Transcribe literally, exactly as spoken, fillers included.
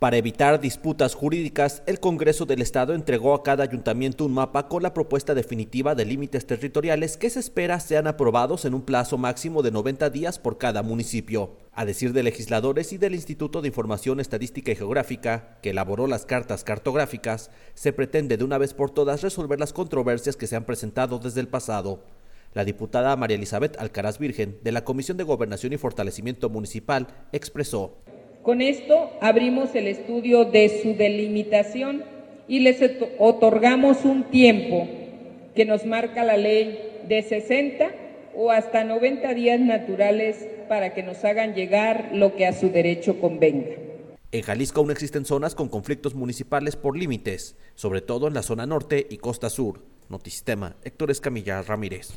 Para evitar disputas jurídicas, el Congreso del Estado entregó a cada ayuntamiento un mapa con la propuesta definitiva de límites territoriales que se espera sean aprobados en un plazo máximo de noventa días por cada municipio. A decir de legisladores y del Instituto de Información Estadística y Geográfica, que elaboró las cartas cartográficas, se pretende de una vez por todas resolver las controversias que se han presentado desde el pasado. La diputada María Elizabeth Alcaraz Virgen, de la Comisión de Gobernación y Fortalecimiento Municipal, expresó: con esto abrimos el estudio de su delimitación y les otorgamos un tiempo que nos marca la ley de sesenta o hasta noventa días naturales para que nos hagan llegar lo que a su derecho convenga. En Jalisco aún existen zonas con conflictos municipales por límites, sobre todo en la zona norte y costa sur. Notisistema, Héctor Escamilla Ramírez.